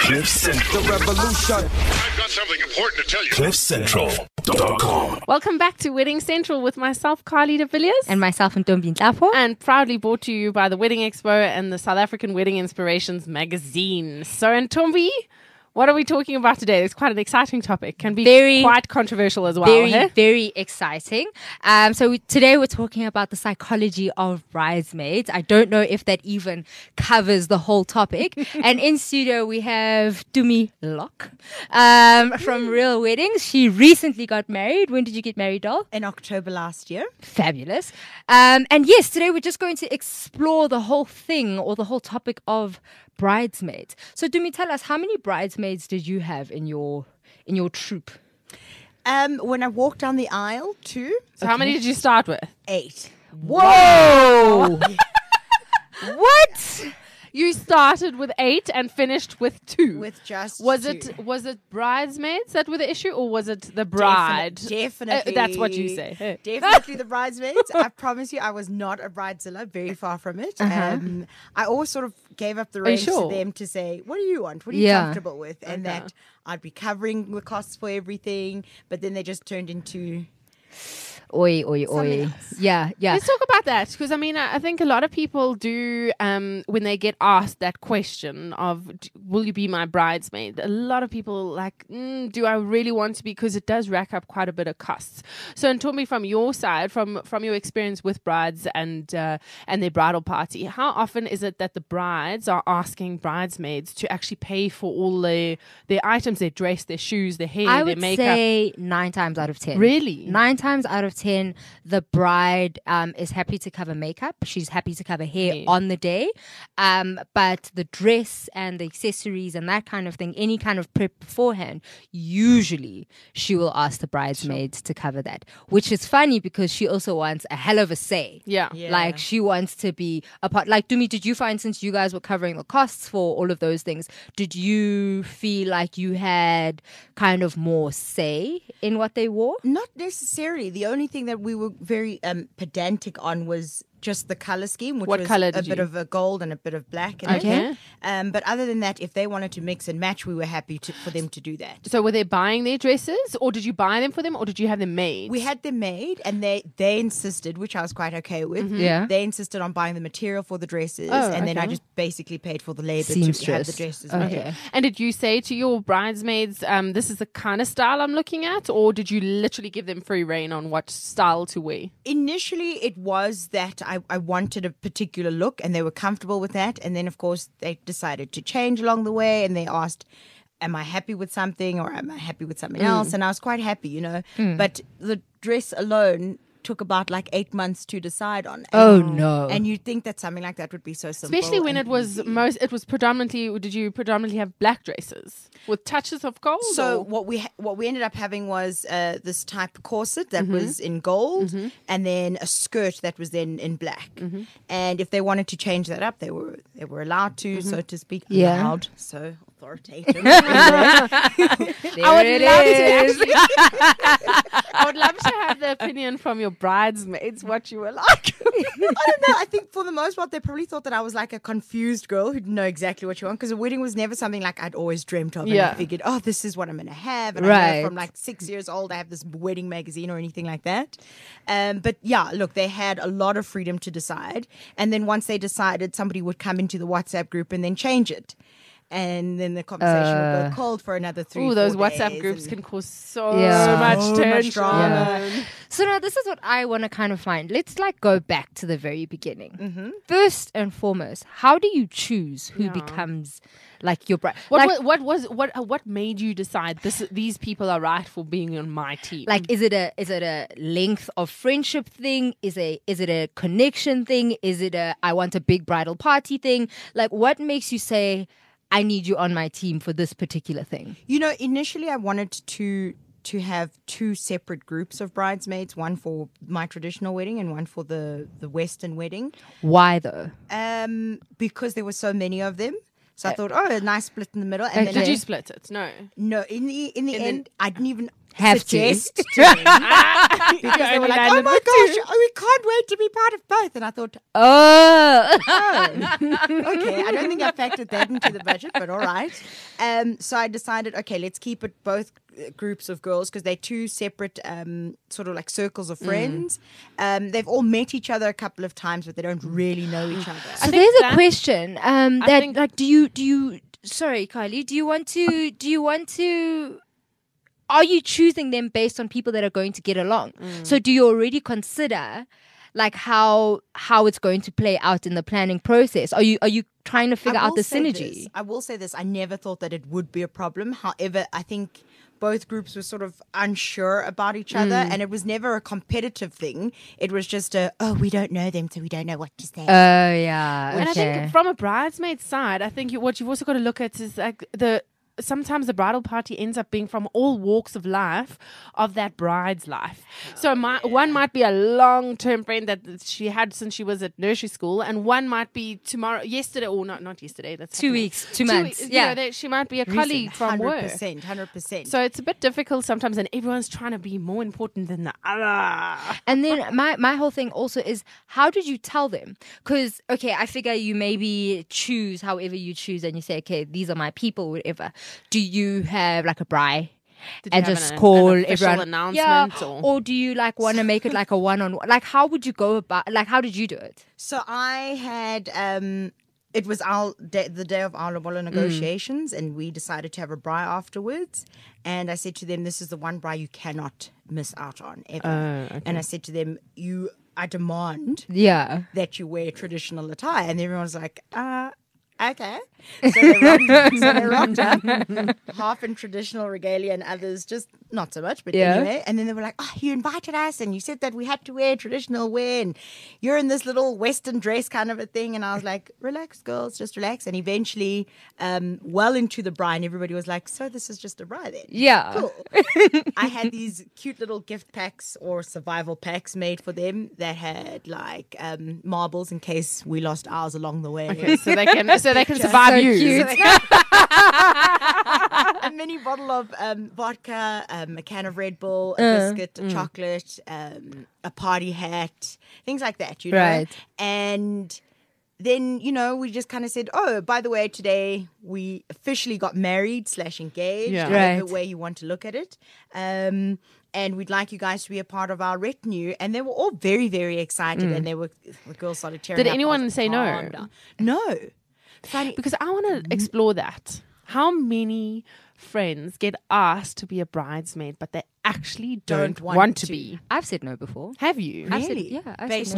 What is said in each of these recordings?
The revolution. I've got something important to tell you. CliffCentral.com. Welcome back to Wedding Central with myself, Carly de Villiers. And myself and Ntombi Nhlapho. And proudly brought to you by the Wedding Expo and the South African Wedding Inspirations magazine. So, Ntombi, what are we talking about today? It's quite an exciting topic. Can be quite controversial as well. Very exciting. Today we're talking about the psychology of bridesmaids. I don't know if that even covers the whole topic. And in studio we have Tumi Locke from Real Weddings. She recently got married. When did you get married, doll? In October last year. Fabulous. And yes, today we're just going to explore the whole thing or the whole topic of bridesmaids. So Tumi, tell us, how many bridesmaids did you have in your troupe? When I walked down the aisle, 2. So how many did you start with? 8. Whoa! What? You started with 8 and finished with 2. With just was 2. it bridesmaids that were the issue, or was it the bride? Definitely. That's what you say. Definitely the bridesmaids. I promise you, I was not a bridezilla. Very far from it. I always sort of gave up the reins to them to say, "What do you want? What are you comfortable with?" And that I'd be covering the costs for everything. But then they just turned into. Oi. Yeah. Let's talk about that, because I think a lot of people do when they get asked that question of will you be my bridesmaid, a lot of people like, do I really want to be, because it does rack up quite a bit of costs. So, and tell me from your side, from your experience with brides and their bridal party, how often is it that the brides are asking bridesmaids to actually pay for all their items, their dress, their shoes, their hair, their makeup? I would say 9 times out of 10. Really? 9 times out of 10, the bride is happy to cover makeup. She's happy to cover hair on the day. But the dress and the accessories and that kind of thing, any kind of prep beforehand, usually she will ask the bridesmaids to cover that. Which is funny because she also wants a hell of a say. Yeah. Like she wants to be a part. Like, Tumi, did you find, since you guys were covering the costs for all of those things, did you feel like you had kind of more say in what they wore? Not necessarily. The only thing that we were very pedantic on was just the color scheme, which was a bit of a gold and a bit of black in it. But other than that, if they wanted to mix and match, we were happy for them to do that. So were they buying their dresses, or did you buy them for them, or did you have them made? We had them made, and they insisted, which I was quite okay with. Yeah. They insisted on buying the material for the dresses, and then I just basically paid for the labor to have the dresses made. And did you say to your bridesmaids, this is the kind of style I'm looking at, or did you literally give them free reign on what style to wear? Initially, it was that I wanted a particular look, and they were comfortable with that. And then, of course, they decided to change along the way, and they asked, am I happy with something, or am I happy with something else? And I was quite happy, But the dress alone took about like 8 months to decide on. No. And you'd think that something like that would be so simple. Especially when it was predominantly, did you predominantly have black dresses with touches of gold? So what we ended up having was this type of corset that was in gold, and then a skirt that was then in black. And if they wanted to change that up, they were allowed to, so to speak. Allowed, so authoritative. I would love to have the opinion from your bridesmaids what you were like. I don't know. I think for the most part, they probably thought that I was like a confused girl who didn't know exactly what you want, because a wedding was never something like I'd always dreamt of. And I figured, this is what I'm going to have. And I know from like 6 years old, I have this wedding magazine or anything like that. But yeah, look, they had a lot of freedom to decide. And then once they decided, somebody would come into the WhatsApp group and then change it. And then the conversation would go cold for another 3 those days. WhatsApp groups can cause so much tension. Drama. So now this is what I want to kind of find. Let's go back to the very beginning. First and foremost, how do you choose who becomes like your bride? What made you decide these people are right for being on my team? Like, is it a length of friendship thing? Is it a connection thing? Is it I want a big bridal party thing? Like, what makes you say, I need you on my team for this particular thing? Initially I wanted to have 2 separate groups of bridesmaids, one for my traditional wedding and one for the Western wedding. Why though? Because there were so many of them. So I thought, a nice split in the middle. And did you split it? No. No, in the end, I didn't even suggest to them because they were like, oh my gosh, we can't wait to be part of both. And I thought, Oh. okay, I don't think I factored that into the budget, but all right. So I decided, okay, let's keep it both groups of girls because they're two separate sort of like circles of friends. They've all met each other a couple of times, but they don't really know each other. So there's a question do you sorry, Kylie, do you want to are you choosing them based on people that are going to get along? So do you already consider like how it's going to play out in the planning process? Are you trying to figure out the synergy? I will say this. I never thought that it would be a problem. However, I think both groups were sort of unsure about each other, and it was never a competitive thing. It was just we don't know them, so we don't know what to say. Oh, yeah. And I think from a bridesmaid side, I think what you've also got to look at is like sometimes the bridal party ends up being from all walks of life of that bride's life. So one might be a long-term friend that she had since she was at nursery school, and one might be yesterday, or not yesterday. That's 2 weeks, 2 months. She might be a colleague from work. 100%. So it's a bit difficult sometimes, and everyone's trying to be more important than the other. And then my whole thing also is, how did you tell them? Because, okay, I figure you maybe choose however you choose, and you say, okay, these are my people, whatever. Do you have like a braai and just call an everyone announcement? Or do you like want to make it like a one-on-one? Like, how would you go about? Like, how did you do it? So I had it was the day of our lobola negotiations, and we decided to have a braai afterwards. And I said to them, "This is the one braai you cannot miss out on ever." Okay. And I said to them, I demand that you wear traditional attire," and everyone was like, okay. So they rocked up, half in traditional regalia and others just not so much, but anyway. And then they were like, "Oh, you invited us and you said that we had to wear traditional wear and you're in this little Western dress kind of a thing." And I was like, "Relax, girls, just relax." And eventually, well into the braai, and everybody was like, "So this is just a braai then?" Yeah. Cool. I had these cute little gift packs or survival packs made for them that had like marbles in case we lost ours along the way. Okay, so they can survive you. Cute. A mini bottle of vodka, a can of Red Bull, a biscuit, a chocolate, a party hat, things like that, you know? Right. And then, we just kind of said, "Oh, by the way, today we officially got married / engaged, whatever way you want to look at it. And we'd like you guys to be a part of our retinue." And they were all very, very excited, and the girls started tearing up. Did anyone say no? No. Funny. Because I want to explore that. How many friends get asked to be a bridesmaid, but they actually don't want to be? I've said no before. Have you? Really? I've said no.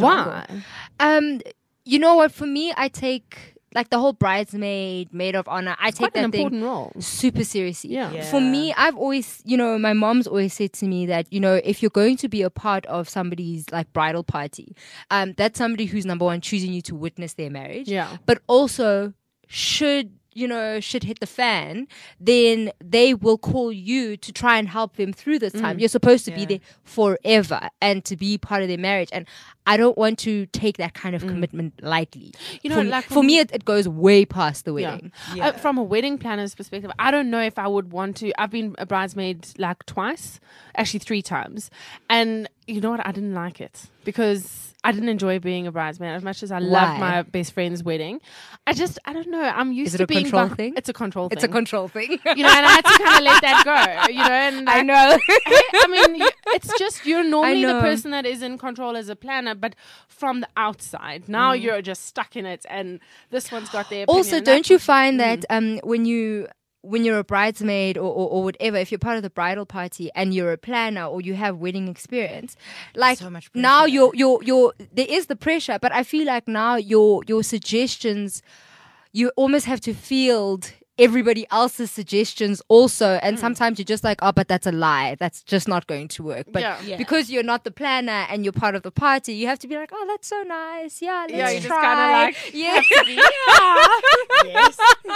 Why? You know what? For me, I take like the whole bridesmaid, maid of honor. I take that important role super seriously. Yeah. For me, I've always, my mom's always said to me that, if you're going to be a part of somebody's like bridal party, that's somebody who's number one choosing you to witness their marriage. Yeah. But also should hit the fan, then they will call you to try and help them through this time. You're supposed to be there forever and to be part of their marriage. And I don't want to take that kind of commitment lightly. For me, it goes way past the wedding. Yeah. From a wedding planner's perspective, I don't know if I would want to. I've been a bridesmaid like twice, actually 3 times. And you know what? I didn't like it because I didn't enjoy being a bridesmaid as much as I loved my best friend's wedding. I don't know. I'm used to being... Is it a control thing? It's a control thing. It's a control thing. And I had to kind of let that go, and I know. I mean, it's just, you're normally the person that is in control as a planner, but from the outside. Now you're just stuck in it, and this one's got their opinion. Also, don't you find that when you're a bridesmaid or whatever, if you're part of the bridal party and you're a planner or you have wedding experience, like so much pressure. Now you're there is the pressure, but I feel like now your suggestions, you almost have to field everybody else's suggestions also, and sometimes you're just like, "Oh, but that's a lie, that's just not going to work." But because you're not the planner and you're part of the party, you have to be like, "Oh, that's so nice, let's you try." Just kind of like Yes.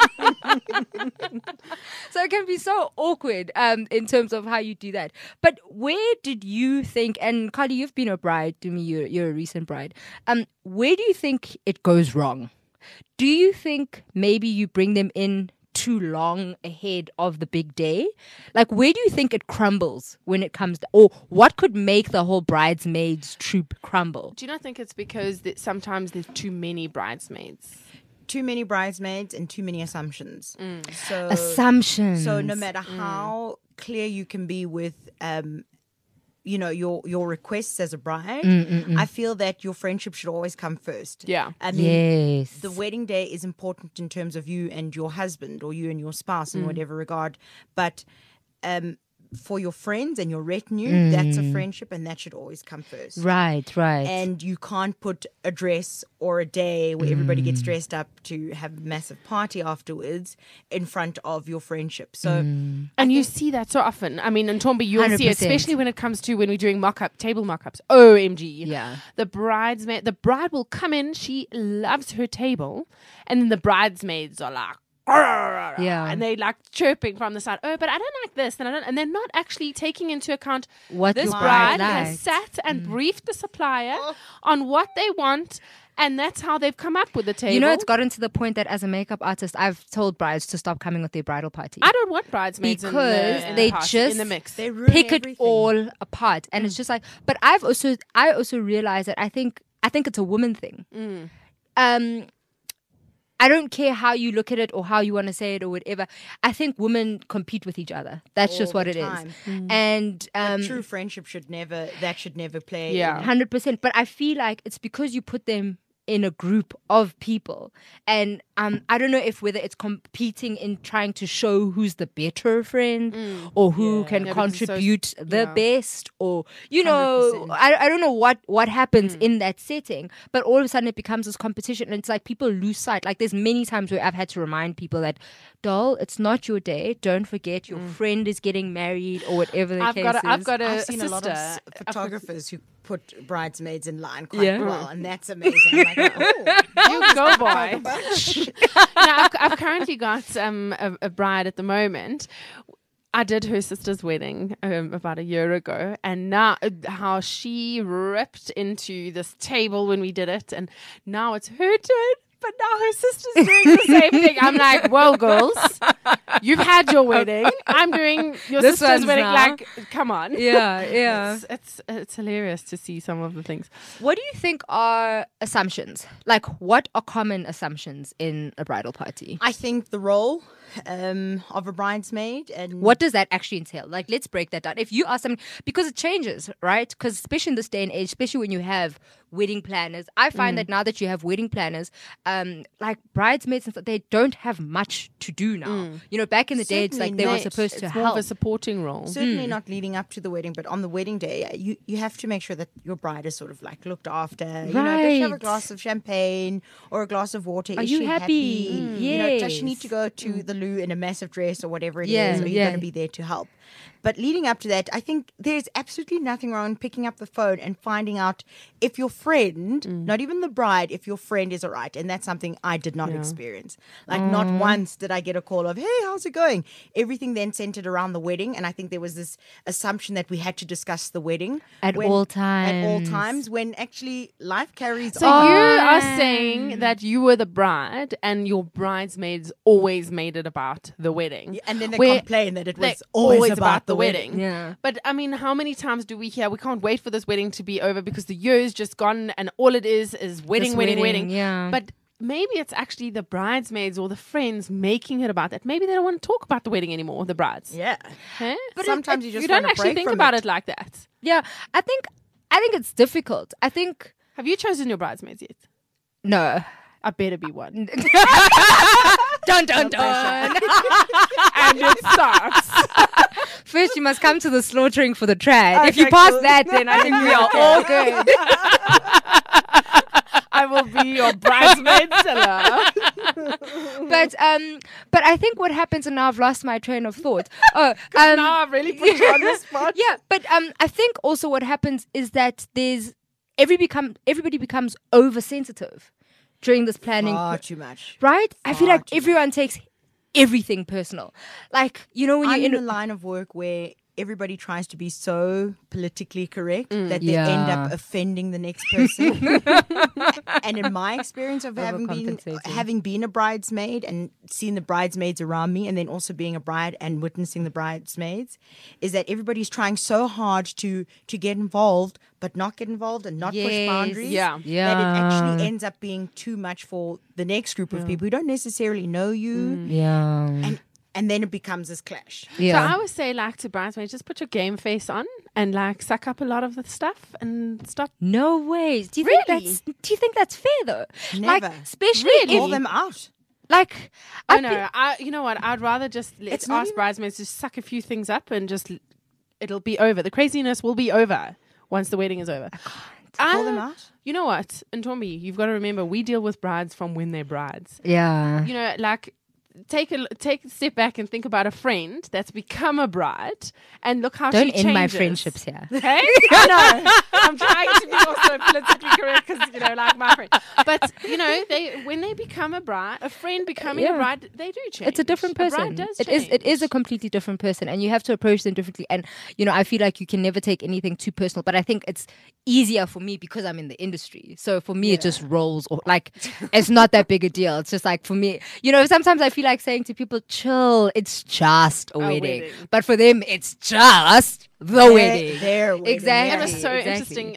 So it can be so awkward in terms of how you do that. But where did you think, and Carly, you've been a bride to me, you're a recent bride, where do you think it goes wrong? Do you think maybe you bring them in too long ahead of the big day? Like, where do you think it crumbles when it comes to, or what could make the whole bridesmaids troop crumble? Do you not think it's because sometimes there's too many bridesmaids? Too many bridesmaids and too many assumptions. So Assumptions. So no matter how clear you can be with your requests as a bride, I feel that your friendship should always come first. Yeah. I mean, Yes. the wedding day is important in terms of you and your husband or you and your spouse in whatever regard. But for your friends and your retinue, that's a friendship and that should always come first. Right. And you can't put a dress or a day where everybody gets dressed up to have a massive party afterwards in front of your friendship. So, And you see that so often. I mean, in Tombi, you'll see it, 100%. especially when it comes to when we're doing table mock-ups. OMG. Yeah. The bride will come in, she loves her table, and then the bridesmaids are like, Yeah. and they like chirping from the side. Oh, but I don't like this, and they're not actually taking into account What this your bride bride has likes. sat and briefed the supplier on what they want, and that's how they've come up with the table. You know, it's gotten to the point that as a makeup artist, I've told brides to stop coming with their bridal party. I don't want bridesmaids Because in they the party, just in the mix. they ruin pick it everything. all apart, and it's just like. But I also realized that I think it's a woman thing. I don't care how you look at it or how you want to say it or whatever. I think women compete with each other. That's just All what the it is. time. And True friendship should never play. Yeah. 100%. But I feel like it's because you put them in a group of people, and I don't know whether it's competing in trying to show who's the better friend or who can Yeah, because it's so- contribute the yeah. best, or you know, 100%. I don't know what happens in that setting, but all of a sudden it becomes this competition, and it's like people lose sight. Like there's many times where I've had to remind people that, doll, it's not your day. Don't forget your friend is getting married or whatever the case is. I've got a I've seen sister. a lot of photographers who put bridesmaids in line quite Yeah. well, and that's amazing. I'm like, oh, You go, boy. Now, I've currently got a bride at the moment. I did her sister's wedding about a year ago, and now how she ripped into this table when we did it, and now it's her turn. But now her sister's doing the same thing. I'm like, well, girls, you've had your wedding. I'm doing your This sister's one's wedding. now. Like, come on. Yeah. It's hilarious to see some of the things. What do you think are assumptions? Like, what are common assumptions in a bridal party? I think the role of a bridesmaid and What does that actually entail? Like, let's break that down. If you ask them, because it changes, right? Because especially in this day and age, especially when you have wedding planners, I find that now that you have wedding planners, like bridesmaids and stuff, they don't have much to do now. You know, back in the day, it's like they were Certainly supposed to It's more of help. a supporting role. certainly not leading up to the wedding, but on the wedding day, you have to make sure that your bride is sort of like looked after. You know, does she have a Right. glass of champagne or a glass of water? Are is you she happy? You know, does she need to Yes. go to the loo in a massive dress or whatever it is? Yeah, Or are you yeah. going to be there to help? But leading up to that, I think there's absolutely nothing wrong in picking up the phone and finding out if your friend, not even the bride, if your friend is all right. And that's something I did not experience. Like, not once did I get a call of, hey, how's it going? Everything then centered around the wedding. And I think there was this assumption that we had to discuss the wedding At all At all times. times, when actually life carries So on. you are saying that you were the bride and your bridesmaids always made it about the wedding. And then they Where complain that it they was always about the wedding. Yeah. But I mean, how many times do we hear we can't wait for this wedding to be over because the year is just gone and all it is wedding, This wedding, wedding, wedding. yeah. But maybe it's actually the bridesmaids or the friends making it about that. Maybe they don't want to talk about the wedding anymore, the brides. Yeah. Huh? But sometimes you just don't want a actually break think from about it. it like that. Yeah. I think it's difficult. I think, Have you chosen your bridesmaids yet? no. I better be one. Dun, dun, dun. And it starts. First, you must come to the slaughtering for the trad. If you Okay, pass cool. that, then I think we are all good. I will be your bridesmaid seller. But I think what happens, and now I've lost my train of thought. Now I've really put you on the spot. Yeah, but I think also what happens is that everybody becomes oversensitive during this planning, Far too much. right? I feel Far like too everyone takes everything personal. Like, you know, when I'm you're in in a line of work where everybody tries to be so politically correct that they end up offending the next person. And in my experience of having been a bridesmaid and seen the bridesmaids around me, and then also being a bride and witnessing the bridesmaids, is that everybody's trying so hard to get involved, but not get involved and not push boundaries. Yeah. That it actually ends up being too much for the next group of people who don't necessarily know you. And then it becomes this clash. So I would say, like, to bridesmaids, just put your game face on and, like, suck up a lot of the stuff and stop. No way. Do you think that's fair though? Never. Like, especially Call them out. Like, I know. You know what? I'd rather just ask bridesmaids to suck a few things up and just it'll be over. The craziness will be over once the wedding is over. Call them out. You know what? And Tommy, you've got to remember, we deal with brides from when they're brides. Yeah. You know, like, take a step back and think about a friend that's become a bride and look how Don't she changes. end my friendships here. Okay? I know. I'm trying to be also politically correct because, you know, like my friend. But, you know, when they become a bride, a friend becoming a bride, they do change. It's a different person. A bride does It change. is a completely different person, and you have to approach them differently. And, you know, I feel like you can never take anything too personal, but I think it's easier for me because I'm in the industry. So for me, it just rolls. Like, it's not that big a deal. It's just like, for me, you know, sometimes I feel like saying to people, chill, it's just a wedding. But for them, it's just the wedding. Their wedding. Exactly. It was so interesting.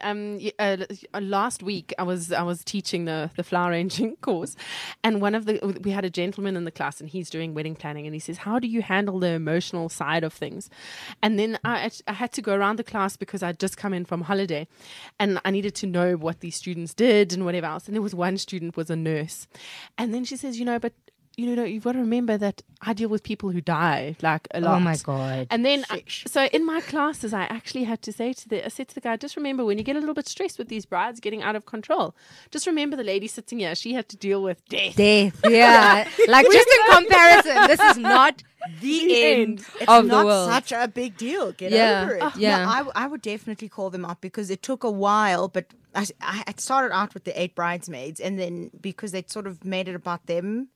Last week, I was teaching the flower arranging course, and we had a gentleman in the class, and he's doing wedding planning, and he says, "How do you handle the emotional side of things?" And then I had to go around the class because I'd just come in from holiday, and I needed to know what these students did and whatever else. And there was one student was a nurse, and then she says, "But you know, you've got to remember that I deal with people who die, like, a lot." Oh my God. And then, so in my classes, I actually had to I said to the guy, just remember, when you get a little bit stressed with these brides getting out of control, just remember the lady sitting here, she had to deal with death. Yeah. Like, just in comparison, this is not the end It's of not the world. such a big deal. Get Yeah. over it. Yeah. No, I would definitely call them out because it took a while, but I had started out with the 8 bridesmaids, and then because they'd sort of made it about them,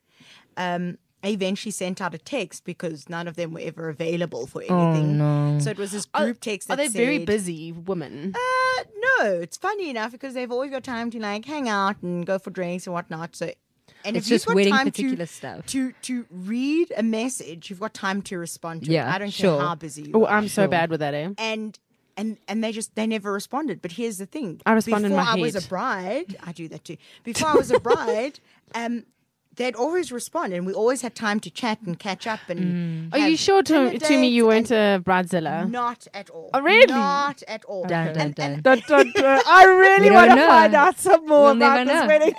I eventually sent out a text because none of them were ever available for anything. no. So it was this group text that Are they said, very busy women? No, it's funny enough because they've always got time to, like, hang out and go for drinks and whatnot. So, and It's if you've just got wedding time particular stuff. to read a message, you've got time to respond to it. Yeah, I don't sure. care how busy you Oh, are. I'm so bad with that, eh? And they never responded. But here's the thing: I respond in before my I was head. a bride, I do that too. Before I was a bride, they'd always respond, and we always had time to chat and catch up. And Are you sure to me you weren't a bridezilla? Not at all. Oh, really? Not at all. Dun, dun, dun. I really We want to don't know. find out some more We'll about never this know. wedding.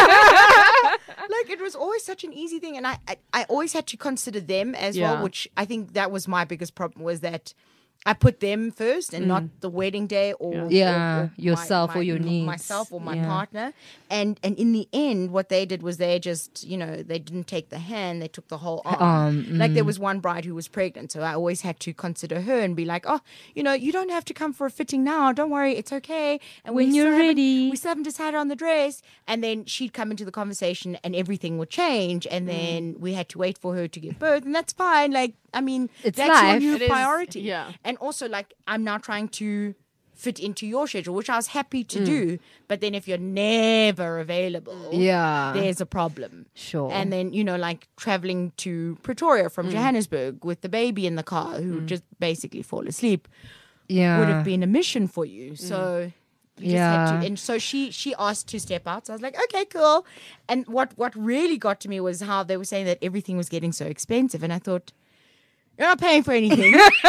Like, it was always such an easy thing, and I always had to consider them as Yeah. well, which I think that was my biggest problem, was that I put them first and not the wedding day or yourself or your needs. myself or my Yeah. partner. And in the end, what they did was they just, they didn't take the hand, they took the whole arm. Like, there was one bride who was pregnant, so I always had to consider her and be like, oh, you don't have to come for a fitting now. Don't worry, it's okay. And When we you're still haven't- ready. we still haven't decided on the dress. And then she'd come into the conversation and everything would change. And then we had to wait for her to give birth. And that's fine. Like, I mean, It's that's life. your It new is, priority. yeah. And also, like, I'm now trying to fit into your schedule, which I was happy to do. But then if you're never available, Yeah. there's a problem. Sure. And then, like, traveling to Pretoria from Johannesburg with the baby in the car who would just basically fall asleep Yeah. would have been a mission for you. So you just had Yeah. to. And so she asked to step out. So I was like, okay, cool. And what really got to me was how they were saying that everything was getting so expensive. And I thought, you're not paying for anything.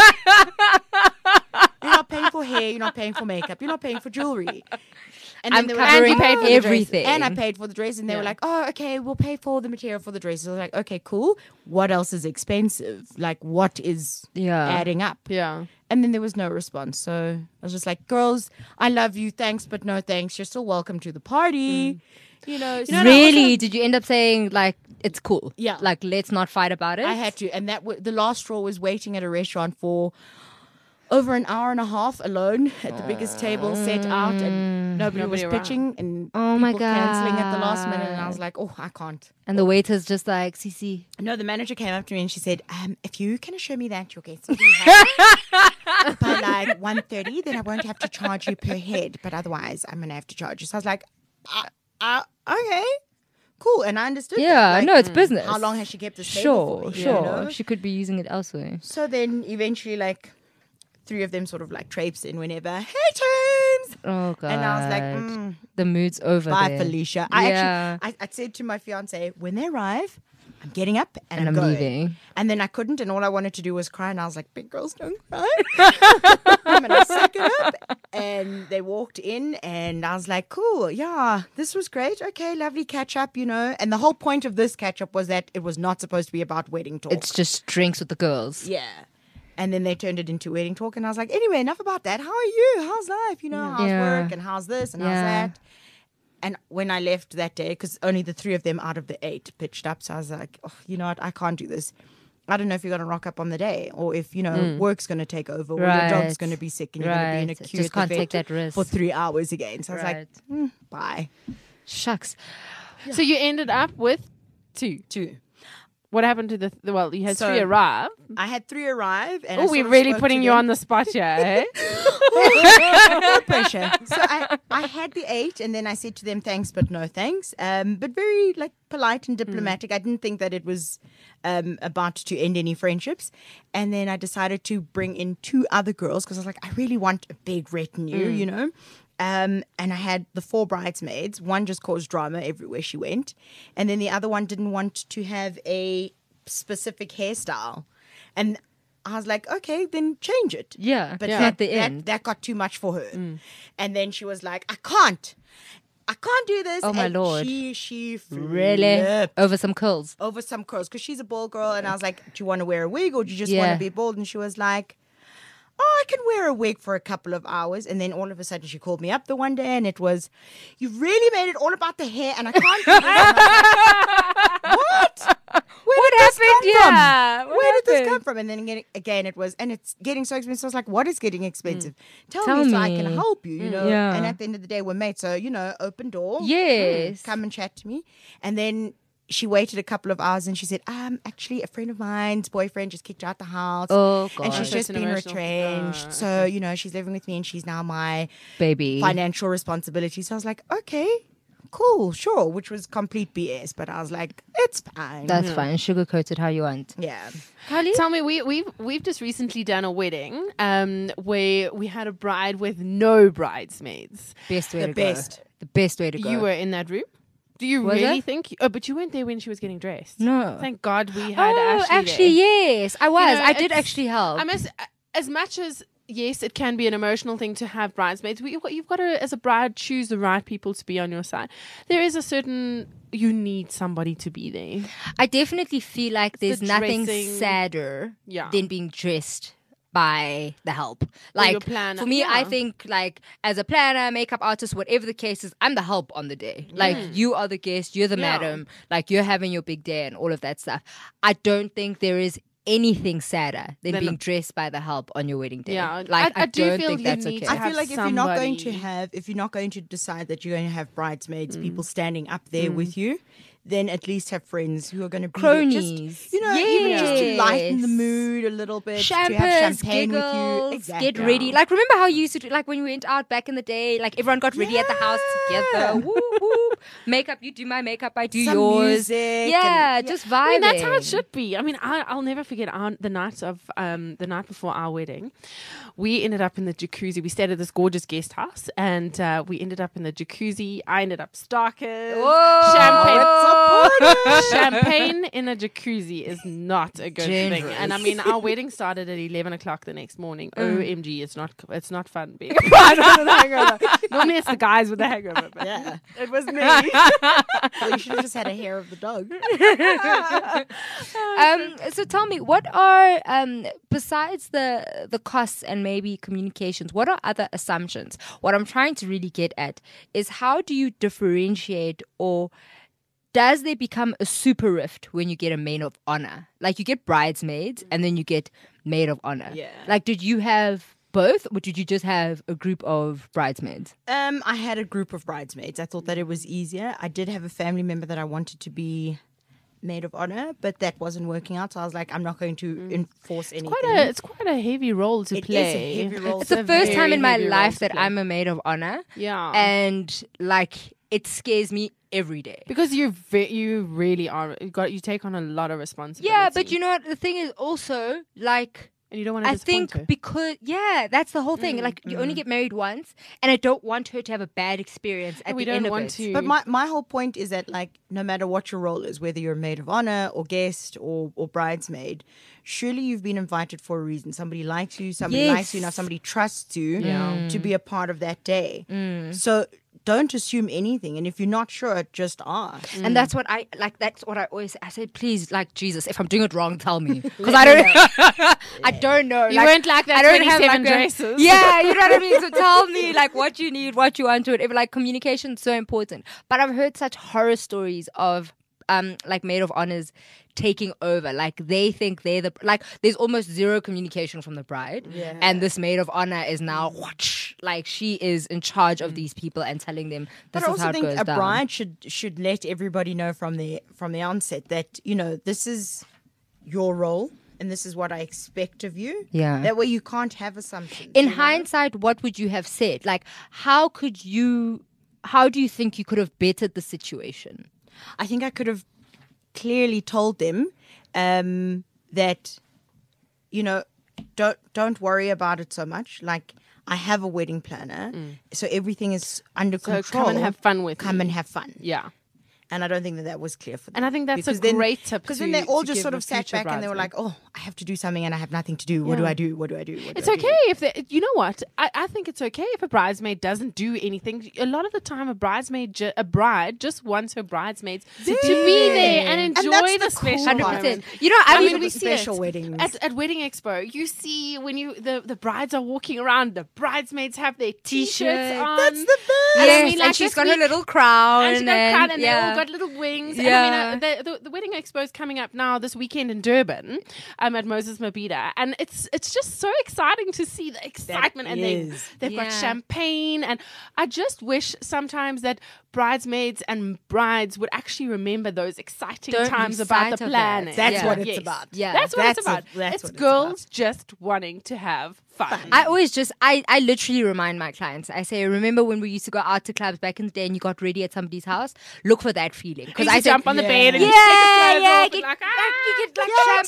You're not paying for hair. You're not paying for makeup. You're not paying for jewelry. And I'm they were covering "You paid for the dress." everything. And I paid for the dress. And they were like, oh, okay, we'll pay for the material for the dress. So I was like, okay, cool. What else is expensive? Like, what is adding up? Yeah. And then there was no response. So I was just like, girls, I love you. Thanks, but no thanks. You're still welcome to the party. So- Really? Did you end up saying, like, it's cool? Yeah. Like, let's not fight about it? I had to. And the last straw was waiting at a restaurant for over an hour and a half alone at the biggest table set out, and nobody was around. pitching, and Oh my people canceling at the last minute. And I God. was like, oh, I can't. And the waiter's just like, Cece. No, the manager came up to me and she said, if you can assure me that your guests will be happy, by like 1:30, then I won't have to charge you per head. But otherwise, I'm going to have to charge you. So I was like, okay. Cool, and I understood. Yeah, that. Like, no, it's business. How long has she kept this table for me, Sure. you know? She could be using it elsewhere. So then eventually, like, 3 of them sort of like traipse in whenever. Hey, James! Oh god. And I was like, the mood's over. bye, there. Felicia. Yeah. I said to my fiance, when they arrive, I'm getting up and I'm I'm going. leaving. And then I couldn't, and all I wanted to do was cry. And I was like, big girls don't cry. I'm going to suck it up. And they walked in, and I was like, cool, yeah, this was great. Okay, lovely catch up, you know. And the whole point of this catch up was that it was not supposed to be about wedding talk. It's just drinks with the girls. Yeah. And then they turned it into wedding talk. And I was like, anyway, enough about that. How are you? How's life? You know, how's Yeah. work? And how's this? And how's Yeah. that? And when I left that day, because only the 3 of them out of the 8 pitched up. So I was like, oh, you know what? I can't do this. I don't know if you're going to rock up on the day or if, you know, work's going to take over or your dog's going to be sick and you're going to be in a queue Just at the can't take vet that risk. for 3 hours again. So I was Right. like, bye. Shucks. So you ended up with 2. 2. What happened to well, you had So- 3 arrive. I had 3 arrive. And Oh, we're really putting you on the spot here, eh? No pressure. So I had the 8 and then I said to them, thanks, but no thanks. But very like polite and diplomatic. I didn't think that it was about to end any friendships. And then I decided to bring in 2 other girls because I was like, I really want a big retinue, you know. And I had the 4 bridesmaids. One just caused drama everywhere she went. And then the other one didn't want to have a specific hairstyle. And I was like, okay, then change it. Yeah, But yeah. that, At the that, end. that got too much for her. And then she was like, I can't do this. Oh, my and Lord. She Really? flipped Over some curls. over some curls because she's a bald girl. And I was like, do you want to wear a wig or do you just Yeah. want to be bald? And she was like, oh, I can wear a wig for a couple of hours. And then all of a sudden she called me up the one day and it was, you really made it all about the hair and I can't do this. What? Where did this come from? Where did this come from? And then again it was, and it's getting so expensive. So I was like, what is getting expensive? Tell Tell me so I me. can help you, you know? Yeah. And at the end of the day, we're mates. So, you know, open door. Yes. Come and chat to me. And then she waited a couple of hours and she said, actually a friend of mine's boyfriend just kicked her out the house. Oh, And God. she's just That's an been emotional- retrenched. So, you know, she's living with me and she's now my Baby. financial responsibility. So I was like, okay, cool, sure. Which was complete BS. But I was like, it's fine. That's fine. Sugarcoat it how you want. yeah. Tell me, we've just recently done a wedding where we had a bride with no bridesmaids. Best way The to best. go. The best way to go. You were in that room. Do you Was really I? think? Oh, but you weren't there when she was getting dressed. No. Thank God we had Ashley actually, there. yes. I was. You know, I did it's- actually help. I must, as much as yes, it can be an emotional thing to have bridesmaids. You've got to, as a bride, choose the right people to be on your side. There is a certain you need somebody to be there. I definitely feel like there's the nothing dressing. sadder Yeah. than being dressed by the help. Or your Like planner. for me, I Yeah. think like as a planner, makeup artist, whatever the case is, I'm the help on the day. Like you are the guest, you're the Yeah. madam, like you're having your big day and all of that stuff. I don't think there is anything sadder than Then- being dressed by the help on your wedding day. Yeah, Like I do don't feel think you that's need okay. to I have feel like if you're not going to decide that you're going to have bridesmaids, people standing up there with you, then at least have friends who are going to be there. Cronies. Just, you know, even just to lighten the Yes. mood a little bit, to Champers, have champagne with giggles, you. Exactly. get ready. Like remember how you used to do, like when we went out back in the day, like everyone got ready at the house together. Whoop, whoop. Makeup, you do my makeup, I do Some yours. music Yeah, and- just vibing. I mean, that's how it should be. I mean, I'll never forget the night before our wedding. We ended up in the jacuzzi. We stayed at this gorgeous guest house, and we ended up in the jacuzzi. I ended up starkers. Champagne in a jacuzzi is not a good thing. And I mean, our wedding started at 11 o'clock the next morning. OMG, it's not fun being a bride with a hangover. Normally it's the guys with the hangover. But Yeah. it was me. Well, you should have just had a hair of the dog. So tell me, what are besides the costs and maybe communications, what are other assumptions? What I'm trying to really get at is how do you differentiate, or does there become a super rift when you get a maid of honor? Like you get bridesmaids and then you get maid of honor. Yeah. Like did you have both, or did you just have a group of bridesmaids? I had a group of bridesmaids. I thought that it was easier. I did have a family member that I wanted to be maid of honor, but that wasn't working out. So I was like, I'm not going to enforce anything. It's quite a heavy role to play. It is a heavy role. It's the first time in my life that I'm a maid of honor. Yeah. And like it scares me every day. Because you really are. You take on a lot of responsibility. Yeah, but you know what? The thing is also like. And you don't want to disappoint her. Because that's the whole thing. Like you only get married once, and I don't want her to have a bad experience at the end of it. But my whole point is that like no matter what your role is, whether you're a maid of honor or guest or bridesmaid, surely you've been invited for a reason. Somebody likes you. Somebody likes you now. Somebody trusts you to be a part of that day. So don't assume anything, and if you're not sure, just ask. And that's what I like. That's what I always say. I say, please, like Jesus, if I'm doing it wrong, tell me, because I don't. I don't know. You weren't like that. I don't 27 have dresses. Yeah, you know what I mean. So tell me like what you need, what you want to it. If, like communication is so important. But I've heard such horror stories of like maid of honors taking over. Like they think they're there's almost zero communication from the bride, and this maid of honor is now like she is in charge of these people and telling them this is how it goes down. But I also think a bride should let everybody know from the onset that this is your role and this is what I expect of you. Yeah, that way you can't have assumptions. In hindsight, what would you have said? Like how do you think you could have bettered the situation? I think I could have clearly told them that, don't worry about it so much. Like, I have a wedding planner, so everything is under control. Come and have fun with me. Come and have fun. Yeah. And I don't think that was clear for them. And I think that's a great tip. Because then they all just sort of sat back and they were like, oh, I have to do something and I have nothing to do. What do I do? What do I do? It's okay if you know what? I think it's okay if a bridesmaid doesn't do anything. A lot of the time, a bride just wants her bridesmaids to be there and enjoy the special 100%. You know, I mean, we see special weddings at Wedding Expo. You see when the brides are walking around, the bridesmaids have their t-shirts on. That's the best. Yes, and she's got her little crown. And she got a crown, and they all got little wings. Yeah. And I mean, the Wedding Expo is coming up now this weekend in Durban, at Moses Mabhida, and it's just so exciting to see the excitement. And they've got champagne, and I just wish sometimes that bridesmaids and brides would actually remember those exciting times about the planning. That's what it's about. Yeah, that's what it's about. It's girls just wanting to have fun. I literally remind my clients. I say, remember when we used to go out to clubs back in the day and you got ready at somebody's house? Look for that feeling. Because I jump on the bed and you take your clothes off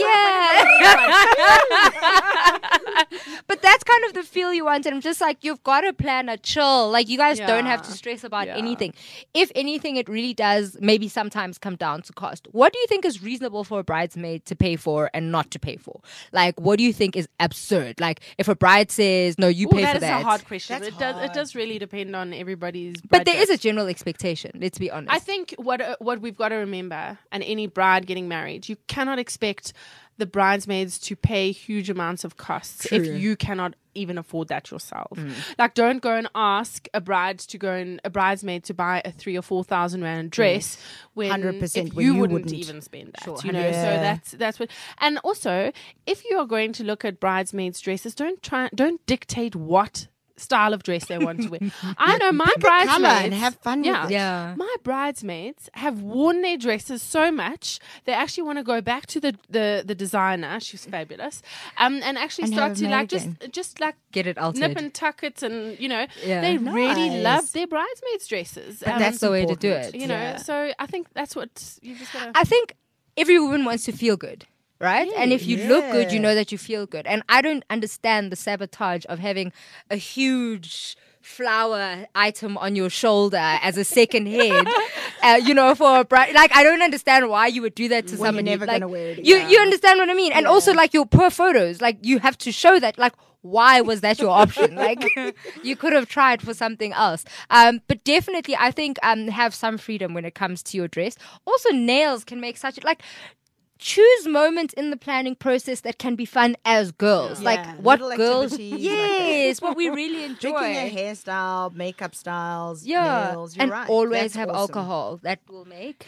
champagne. But that's kind of the feel you want. And I'm just like, you've got to plan a chill. Like you guys don't have to stress about anything. If anything, it really does maybe sometimes come down to cost. What do you think is reasonable for a bridesmaid to pay for and not to pay for? Like, what do you think is absurd? Like, if a bride says, no, you pay for that. That is a hard question. It does really depend on everybody's budget. But there is a general expectation, let's be honest. I think what we've got to remember, and any bride getting married, you cannot expect the bridesmaids to pay huge amounts of costs if you cannot even afford that yourself. Like, don't go and ask a bridesmaid to buy a 3,000 or 4,000 rand dress when 100% you wouldn't even spend that. So that's what. And also, if you are going to look at bridesmaids' dresses, don't dictate what style of dress they want to wear. I know my bridesmaids and have fun with it. Yeah. My bridesmaids have worn their dresses so much they actually want to go back to the designer. She's fabulous. And actually start to like just like get it altered. Nip and tuck it, and they really love their bridesmaids' dresses. But that's the way to do it. You know, so I think that's what you just gotta. I think every woman wants to feel good. Right? And if you look good, you know that you feel good. And I don't understand the sabotage of having a huge flower item on your shoulder as a second head, for a bride. Like, I don't understand why you would do that to somebody. You're never going to wear it again. You understand what I mean? And also, like, your poor photos, like, you have to show that, like, why was that your option? Like, you could have tried for something else. But definitely, I think have some freedom when it comes to your dress. Also, nails can make such, like, choose moments in the planning process that can be fun as girls. Like what little girls, activities, yes, what we really enjoy. Picking your hairstyle, makeup styles, Yeah, nails. You're and right. always That's have awesome. alcohol. That will make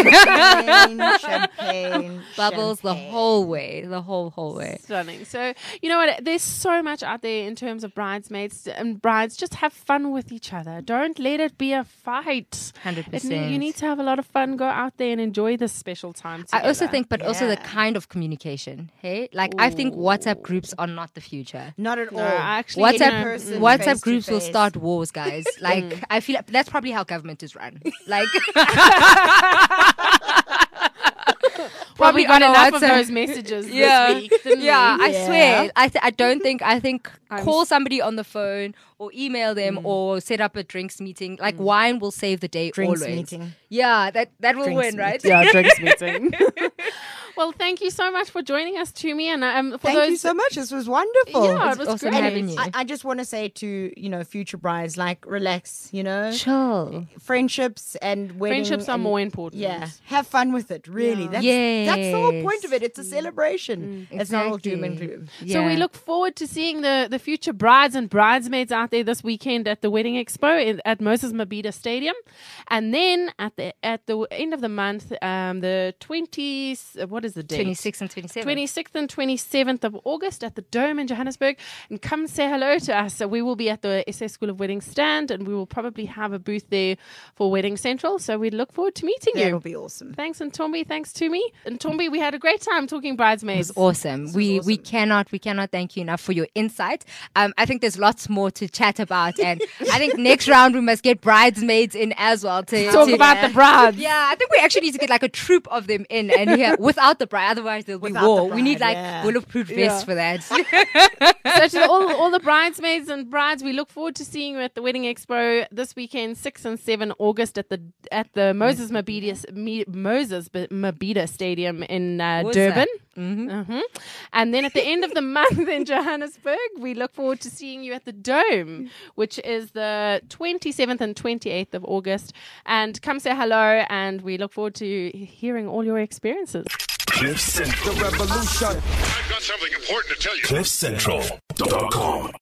champagne, bubbles the champagne. whole way, the whole way. Stunning. So, you know what? There's so much out there in terms of bridesmaids and brides. Just have fun with each other. Don't let it be a fight. 100%. You need to have a lot of fun. Go out there and enjoy this special time together. I also think, but also the Yeah. kind of communication. Hey, like I think WhatsApp groups are not the future. Not at all. No, actually, WhatsApp groups will face-to-face. start wars, guys. Like I feel like that's probably how government is run. Like Probably got on a enough of WhatsApp. those messages Yeah. this week, didn't Yeah, we? I swear. I don't think. I think I'm call somebody on the phone or email them or set up a drinks meeting. Like wine will save the day Drinks always. meeting. Yeah, that will Drinks win, right? Yeah, drinks meeting. Well, thank you so much for joining us, Tumi. And for Thank those, you so much. This was wonderful. Yeah, it was awesome great. having you. I just want to say to future brides, like, relax. Chill. Friendships and wedding. friendships are and- more important. Yeah, have fun with it. Really, that's the whole point of it. It's a celebration. It's not all doom and gloom. So we look forward to seeing the future brides and bridesmaids out there this weekend at the Wedding Expo at Moses Mabhida Stadium, and then at the end of the month, the 20th. What is the date? 26th and 27th. 26th and 27th of August at the Dome in Johannesburg, and come say hello to us. So we will be at the SA School of Wedding stand, and we will probably have a booth there for Wedding Central. So we look forward to meeting you. That'll be awesome. Thanks, and Tombi. Thanks to me. And Tombi, we had a great time talking bridesmaids. It was awesome. We cannot thank you enough for your insight. I think there's lots more to chat about, and I think next round we must get bridesmaids in as well to Talk about the brides. Yeah, I think we actually need to get like a troop of them in and here without the bride. Otherwise, there'll be Without war. the We need bride, like yeah. bulletproof vests for that. So to all the bridesmaids and brides, we look forward to seeing you at the Wedding Expo this weekend, 6 and 7 August at the Moses Mabhida Stadium in Durban. And then at the end of the month in Johannesburg, we look forward to seeing you at the Dome, which is the 27th and 28th of August. And come say hello, and we look forward to hearing all your experiences. Cliff Central. The revolution. I've got something important to tell you. CliffCentral.com.